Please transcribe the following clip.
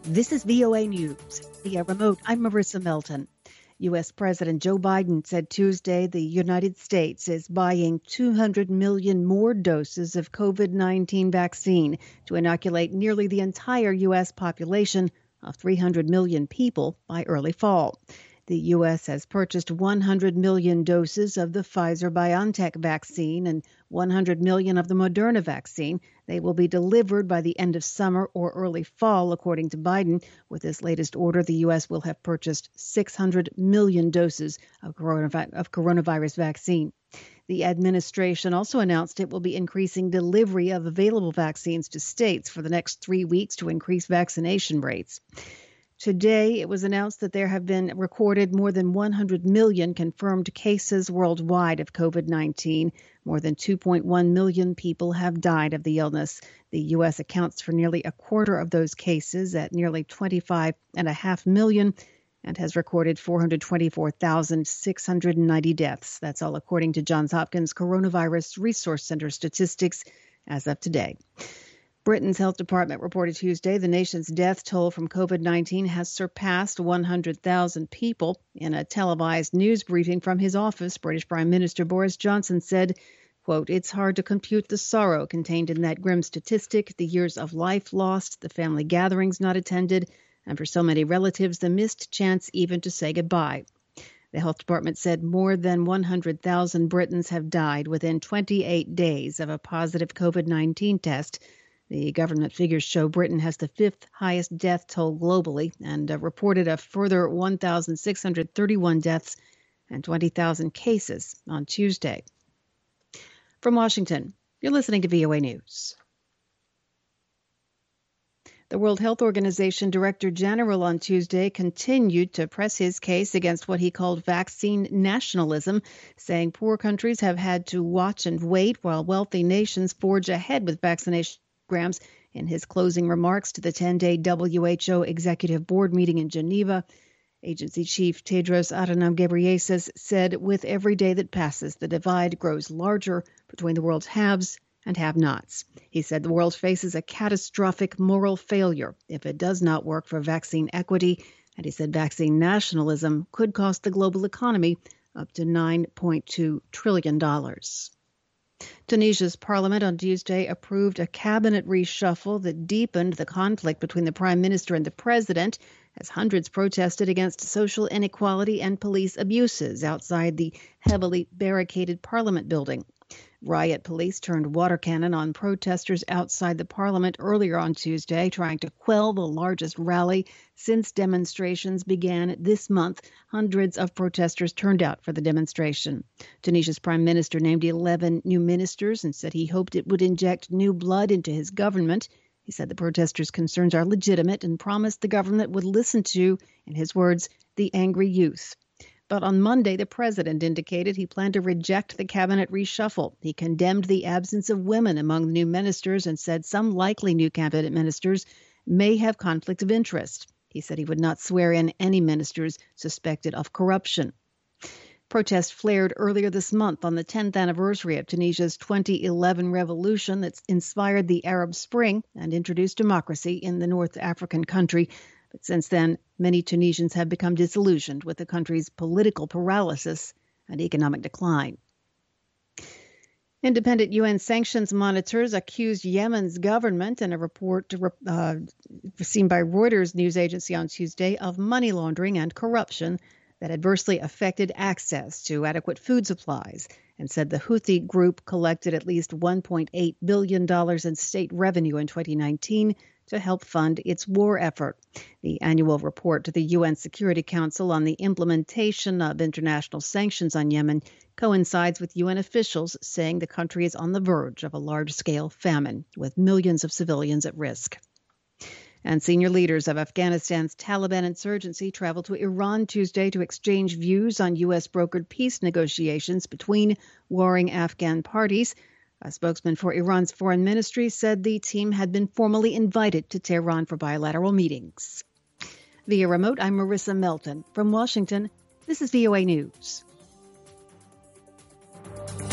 This is VOA News. Via remote, I'm Marissa Melton. U.S. President Joe Biden said Tuesday the United States is buying 200 million more doses of COVID-19 vaccine to inoculate nearly the entire U.S. population of 300 million people by early fall. The U.S. has purchased 100 million doses of the Pfizer-BioNTech vaccine and 100 million of the Moderna vaccine. They will be delivered by the end of summer or early fall, according to Biden. With this latest order, the U.S. will have purchased 600 million doses of coronavirus vaccine. The administration also announced it will be increasing delivery of available vaccines to states for the next 3 weeks to increase vaccination rates. Today, it was announced that there have been recorded more than 100 million confirmed cases worldwide of COVID-19. More than 2.1 million people have died of the illness. The U.S. accounts for nearly a quarter of those cases at nearly 25.5 million and has recorded 424,690 deaths. That's all according to Johns Hopkins Coronavirus Resource Center statistics as of today. Britain's health department reported Tuesday the nation's death toll from COVID-19 has surpassed 100,000 people. In a televised news briefing from his office, British Prime Minister Boris Johnson said, quote, "It's hard to compute the sorrow contained in that grim statistic, the years of life lost, the family gatherings not attended, and for so many relatives, the missed chance even to say goodbye." The health department said more than 100,000 Britons have died within 28 days of a positive COVID-19 test. The government figures show Britain has the fifth highest death toll globally and reported a further 1,631 deaths and 20,000 cases on Tuesday. From Washington, you're listening to VOA News. The World Health Organization Director General on Tuesday continued to press his case against what he called vaccine nationalism, saying poor countries have had to watch and wait while wealthy nations forge ahead with vaccination programs. In his closing remarks to the 10-day WHO Executive Board meeting in Geneva, Agency Chief Tedros Adhanom Ghebreyesus said, "With every day that passes, the divide grows larger between the world's haves and have-nots." He said the world faces a catastrophic moral failure if it does not work for vaccine equity, and he said vaccine nationalism could cost the global economy up to $9.2 trillion. Tunisia's parliament on Tuesday approved a cabinet reshuffle that deepened the conflict between the prime minister and the president as hundreds protested against social inequality and police abuses outside the heavily barricaded parliament building. Riot police turned water cannon on protesters outside the parliament earlier on Tuesday, trying to quell the largest rally since demonstrations began this month. Hundreds of protesters turned out for the demonstration. Tunisia's prime minister named 11 new ministers and said he hoped it would inject new blood into his government. He said the protesters' concerns are legitimate and promised the government would listen to, in his words, the angry youth. But on Monday, the president indicated he planned to reject the cabinet reshuffle. He condemned the absence of women among the new ministers and said some likely new cabinet ministers may have conflict of interest. He said he would not swear in any ministers suspected of corruption. Protests flared earlier this month on the 10th anniversary of Tunisia's 2011 revolution that inspired the Arab Spring and introduced democracy in the North African country. But since then, many Tunisians have become disillusioned with the country's political paralysis and economic decline. Independent UN sanctions monitors accused Yemen's government in a report seen by Reuters news agency on Tuesday of money laundering and corruption that adversely affected access to adequate food supplies, and said the Houthi group collected at least $1.8 billion in state revenue in 2019 to help fund its war effort. The annual report to the UN Security Council on the implementation of international sanctions on Yemen coincides with UN officials saying the country is on the verge of a large-scale famine, with millions of civilians at risk. And senior leaders of Afghanistan's Taliban insurgency traveled to Iran Tuesday to exchange views on U.S.-brokered peace negotiations between warring Afghan parties. A spokesman for Iran's foreign ministry said the team had been formally invited to Tehran for bilateral meetings. Via remote, I'm Marissa Melton. From Washington, this is VOA News.